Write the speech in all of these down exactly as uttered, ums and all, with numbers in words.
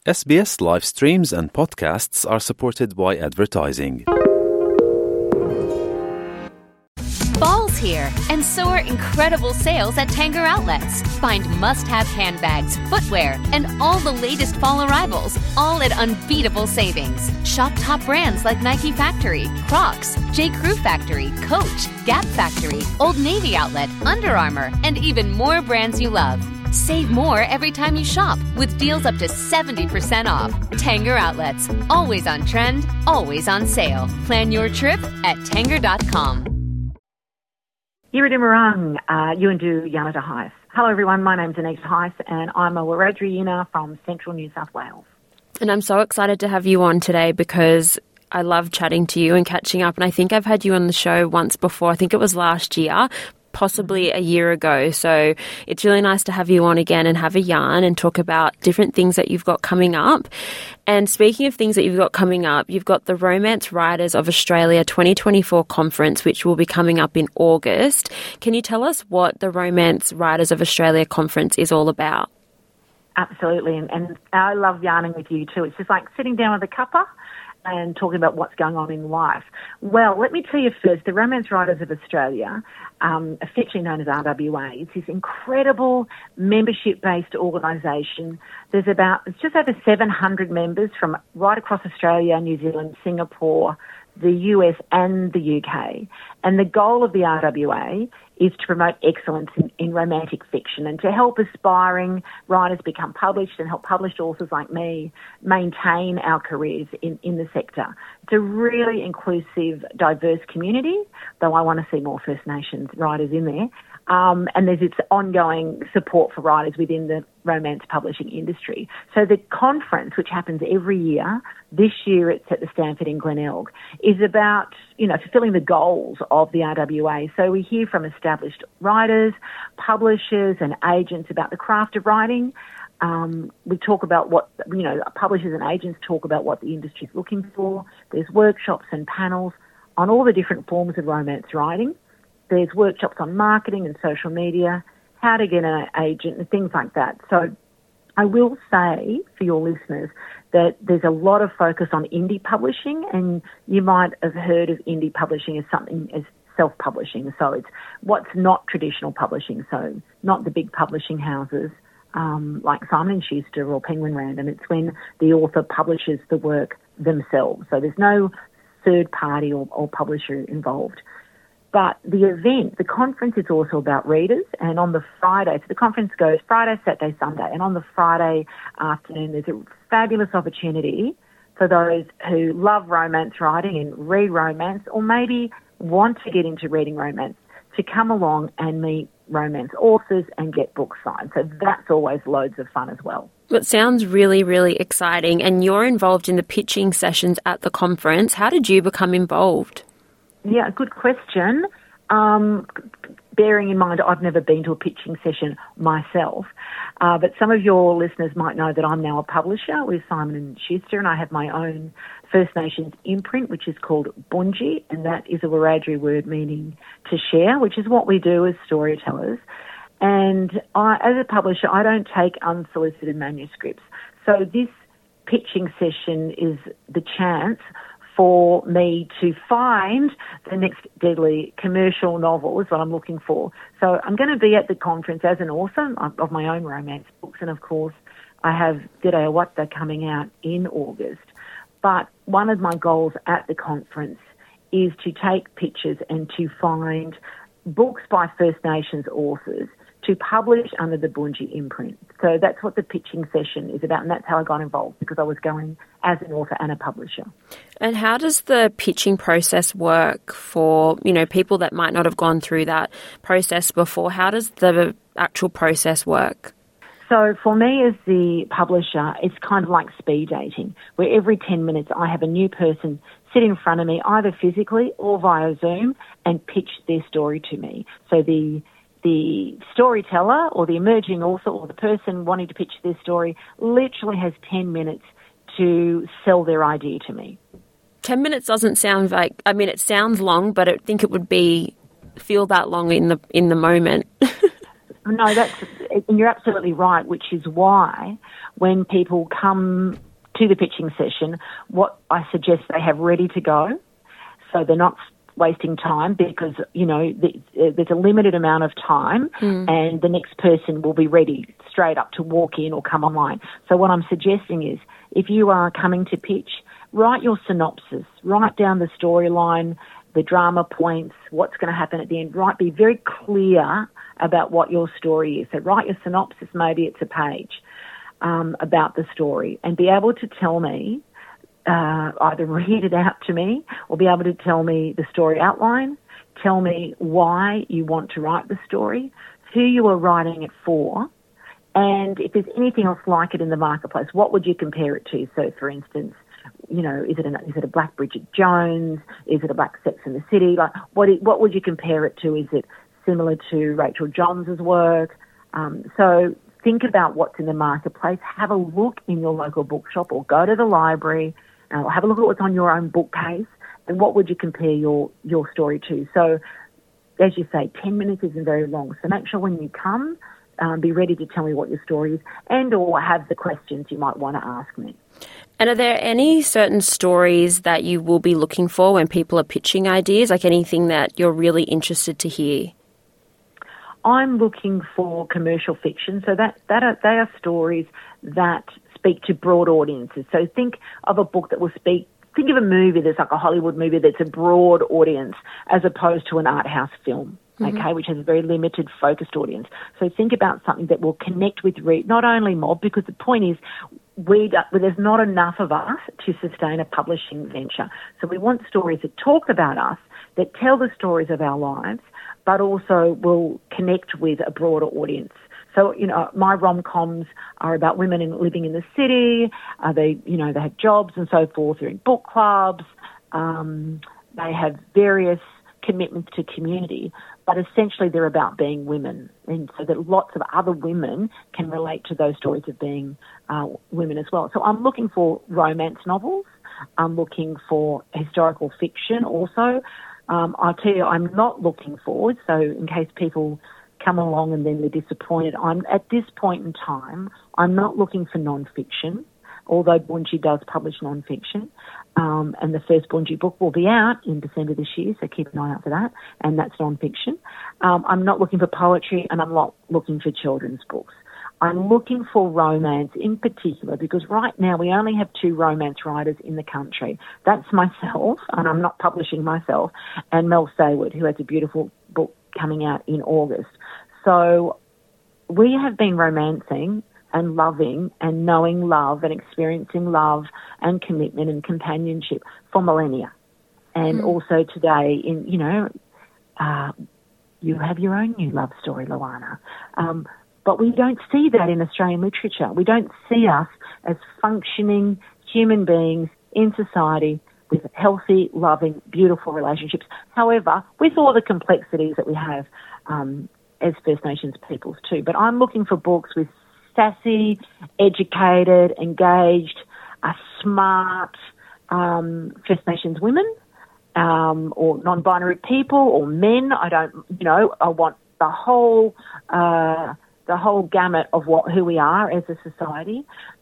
S B S live streams and podcasts are supported by advertising. Fall's here, and so are incredible sales at Tanger Outlets. Find must-have handbags, footwear, and all the latest fall arrivals, all at unbeatable savings. Shop top brands like Nike Factory, Crocs, J. Crew Factory, Coach, Gap Factory, Old Navy Outlet, Under Armour, and even more brands you love. Save more every time you shop with deals up to seventy percent off. Tanger Outlets. Always on trend, always on sale. Plan your trip at tanger dot com. Yiridimarang, uh, Yuandu Yanata Heiss. Hello everyone, my name's Anita Heiss and I'm a Wiradjuri Yina from Central New South Wales. And I'm so excited to have you on today because I love chatting to you and catching up, and I think I've had you on the show once before. I think it was last year, possibly a year ago. So it's really nice to have you on again and have a yarn and talk about different things that you've got coming up. And speaking of things that you've got coming up, you've got the Romance Writers of Australia twenty twenty-four conference, which will be coming up in August. Can you tell us what the Romance Writers of Australia conference is all about? Absolutely, and, and I love yarning with you too. It's just like sitting down with a cuppa and talking about what's going on in life. Well, let me tell you first, the Romance Writers of Australia, um, affectionately known as R W A, it's this incredible membership-based organisation. There's about, it's just over seven hundred members from right across Australia, New Zealand, Singapore, the U S and the U K. And the goal of the R W A is to promote excellence in, in romantic fiction and to help aspiring writers become published and help published authors like me maintain our careers in, in the sector. It's a really inclusive, diverse community, though I want to see more First Nations writers in there. Um, and there's its ongoing support for writers within the romance publishing industry. So the conference, which happens every year, this year it's at the Stanford in Glenelg, is about, you know, fulfilling the goals of the R W A. So we hear from established writers, publishers and agents about the craft of writing. Um, we talk about what, you know, publishers and agents talk about what the industry is looking for. There's workshops and panels on all the different forms of romance writing. There's workshops on marketing and social media, how to get an agent and things like that. So I will say for your listeners that there's a lot of focus on indie publishing, and you might have heard of indie publishing as something as self-publishing. So it's what's not traditional publishing, so not the big publishing houses um, like Simon and Schuster or Penguin Random. It's when the author publishes the work themselves. So there's no third party or, or publisher involved. But the event, the conference is also about readers, and on the Friday, so the conference goes Friday, Saturday, Sunday, and on the Friday afternoon there's a fabulous opportunity for those who love romance writing and read romance, or maybe want to get into reading romance, to come along and meet romance authors and get books signed. So that's always loads of fun as well. It sounds really, really exciting, and you're involved in the pitching sessions at the conference. How did you become involved? Yeah, good question. Um, bearing in mind, I've never been to a pitching session myself, uh, but some of your listeners might know that I'm now a publisher with Simon and Schuster, and I have my own First Nations imprint, which is called Bunji, and that is a Wiradjuri word meaning to share, which is what we do as storytellers. And I, as a publisher, I don't take unsolicited manuscripts. So this pitching session is the chance for me to find the next deadly commercial novel is what I'm looking for. So I'm going to be at the conference as an author of my own romance books, and of course I have Te Reo Wata coming out in August. But one of my goals at the conference is to take pictures and to find books by First Nations authors to publish under the Bunji imprint. So that's what the pitching session is about, and that's how I got involved, because I was going as an author and a publisher. And how does the pitching process work for, you know, people that might not have gone through that process before? How does the actual process work? So for me as the publisher, it's kind of like speed dating, where every ten minutes I have a new person sit in front of me, either physically or via Zoom, and pitch their story to me. So the the storyteller or the emerging author or the person wanting to pitch their story literally has ten minutes to sell their idea to me. ten minutes doesn't sound like, I mean, it sounds long, but I think it would be, feel that long in the in the moment. No, that's and you're absolutely right, which is why when people come to the pitching session, what I suggest they have ready to go, so they're not wasting time, because, you know, the, uh, there's a limited amount of time mm. and the next person will be ready straight up to walk in or come online. So what I'm suggesting is, if you are coming to pitch, write your synopsis, write down the storyline, the drama points, what's going to happen at the end. Write, be very clear about what your story is. So write your synopsis, maybe it's a page, um, about the story, and be able to tell me, Uh, either read it out to me or be able to tell me the story outline, tell me why you want to write the story, who you are writing it for, and if there's anything else like it in the marketplace, what would you compare it to? So, for instance, you know, is it a, is it a Black Bridget Jones? Is it a Black Sex and the City? Like, what what would you compare it to? Is it similar to Rachel Johns' work? Um, so think about what's in the marketplace. Have a look in your local bookshop or go to the library. Uh, have a look at what's on your own bookcase and what would you compare your, your story to. So, as you say, ten minutes isn't very long. So make sure when you come, um, be ready to tell me what your story is and or have the questions you might want to ask me. And are there any certain stories that you will be looking for when people are pitching ideas, like anything that you're really interested to hear? I'm looking for commercial fiction. So that, that are, they are stories that speak to broad audiences. So think of a book that will speak, think of a movie that's like a Hollywood movie that's a broad audience as opposed to an art house film, mm-hmm. okay, which has a very limited focused audience. So think about something that will connect with read, not only mob, because the point is we well, there's not enough of us to sustain a publishing venture. So we want stories that talk about us, that tell the stories of our lives, but also will connect with a broader audience. So, you know, my rom-coms are about women in, living in the city. Uh, they, you know, they have jobs and so forth. They're in book clubs. Um, they have various commitments to community, but essentially they're about being women. And so that lots of other women can relate to those stories of being uh, women as well. So I'm looking for romance novels. I'm looking for historical fiction also. Um, I'll tell you, I'm not looking forward. So in case people come along and then they're disappointed, I'm at this point in time, I'm not looking for non-fiction, although Bunji does publish non-fiction. Um, and the first Bunji book will be out in December this year, so keep an eye out for that, and that's non-fiction. Um, I'm not looking for poetry, and I'm not looking for children's books. I'm looking for romance in particular because right now we only have two romance writers in the country. That's myself, and I'm not publishing myself, and Mel Sayward, who has a beautiful book coming out in August. So we have been romancing and loving and knowing love and experiencing love and commitment and companionship for millennia. And mm. also today in, you know, uh, you have your own new love story, Luana. Um, but we don't see that in Australian literature. We don't see us as functioning human beings in society with healthy, loving, beautiful relationships. However, with all the complexities that we have um, as First Nations peoples too. But I'm looking for books with sassy, educated, engaged, uh, smart um, First Nations women um, or non-binary people or men. I don't, you know, I want the whole uh, the whole gamut of what who we are as a society.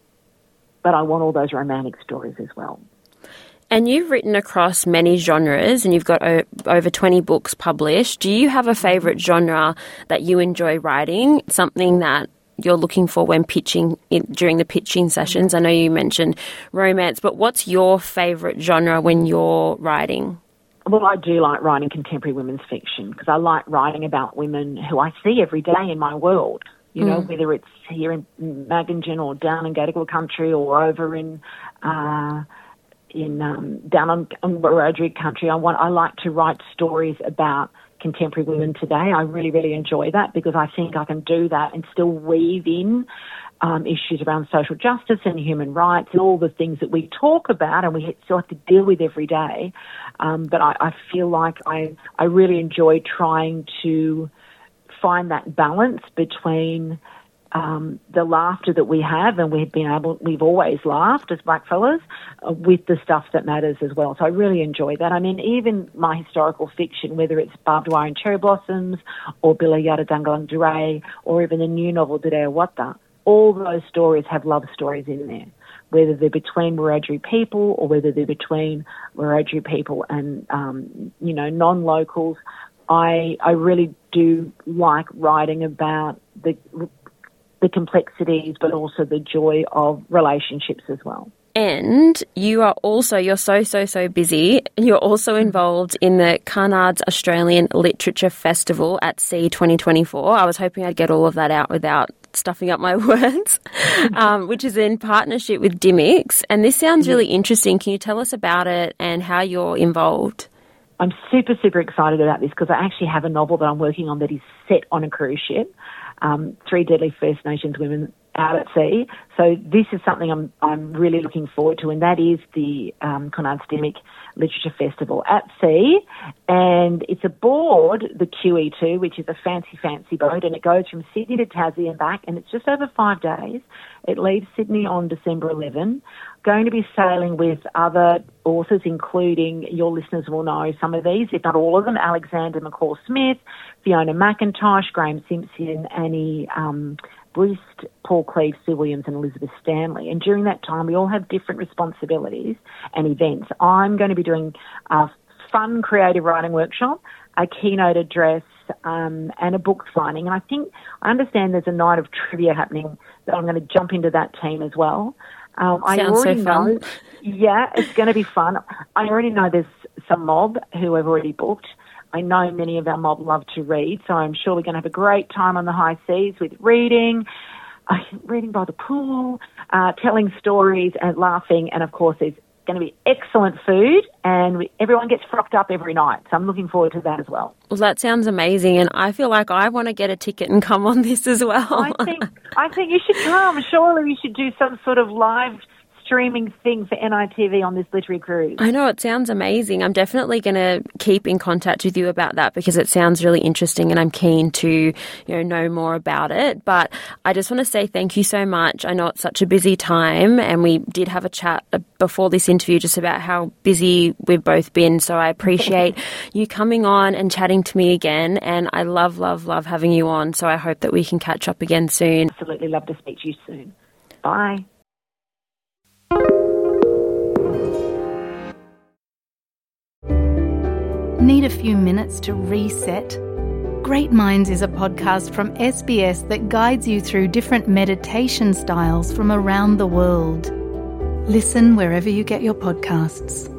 But I want all those romantic stories as well. And you've written across many genres and you've got o- over twenty books published. Do you have a favourite genre that you enjoy writing, something that you're looking for when pitching in, during the pitching sessions? I know you mentioned romance, but what's your favourite genre when you're writing? Well, I do like writing contemporary women's fiction because I like writing about women who I see every day in my world. You know, mm. whether it's here in Magangin or down in Gadigal country or over in... Uh, in um, down on, on Wiradjuri country. I want I like to write stories about contemporary women today. I really, really enjoy that because I think I can do that and still weave in um, issues around social justice and human rights and all the things that we talk about and we still have to deal with every day. Um, but I, I feel like I, I really enjoy trying to find that balance between um, the laughter that we have, and we've been able, we've always laughed as blackfellas uh, with the stuff that matters as well. So I really enjoy that. I mean, even my historical fiction, whether it's Barbed Wire and Cherry Blossoms or Bila Yada Dangalang Duray or even the new novel Didea Wata, all those stories have love stories in there, whether they're between Wiradjuri people or whether they're between Wiradjuri people and, um, you know, non-locals. I I really do like writing about the the complexities, but also the joy of relationships as well. And you are also, you're so, so, so busy. You're also involved in the Carnards Australian Literature Festival at Sea twenty twenty-four. I was hoping I'd get all of that out without stuffing up my words, um, which is in partnership with Dymocks. And this sounds really interesting. Can you tell us about it and how you're involved? I'm super, super excited about this because I actually have a novel that I'm working on that is set on a cruise ship, um, Three Deadly First Nations Women Out at Sea. So this is something I'm I'm really looking forward to, and that is the um, Carnards Dymocks Literature Festival at sea. And it's aboard the Q E two, which is a fancy, fancy boat, and it goes from Sydney to Tassie and back, and it's just over five days. It leaves Sydney on December eleventh. Going to be sailing with other authors, including, your listeners will know some of these, if not all of them, Alexander McCall-Smith, Fiona McIntosh, Graham Simpson, Annie um, Brist, Paul Cleave, Sue Williams and Elizabeth Stanley. And during that time, we all have different responsibilities and events. I'm going to be doing a fun creative writing workshop, a keynote address, um, and a book signing. And I think, I understand there's a night of trivia happening that I'm going to jump into that team as well. Um, I Sounds already so fun. know, yeah, it's going to be fun. I already know there's some mob who have already booked. I know many of our mob love to read, so I'm sure we're going to have a great time on the high seas with reading, uh, reading by the pool, uh, telling stories and laughing, and of course there's going to be excellent food, and we, everyone gets frocked up every night. So I'm looking forward to that as well. Well, that sounds amazing, and I feel like I want to get a ticket and come on this as well. I think I think you should come. Surely we should do some sort of live streaming thing for N I T V on this literary cruise. I know, it sounds amazing. I'm definitely going to keep in contact with you about that because it sounds really interesting and I'm keen to, you know, know more about it. But I just want to say thank you so much. I know it's such a busy time and we did have a chat before this interview just about how busy we've both been. So I appreciate you coming on and chatting to me again. And I love, love, love having you on. So I hope that we can catch up again soon. Absolutely love to speak to you soon. Bye. Need a few minutes to reset? Great Minds is a podcast from S B S that guides you through different meditation styles from around the world. Listen wherever you get your podcasts.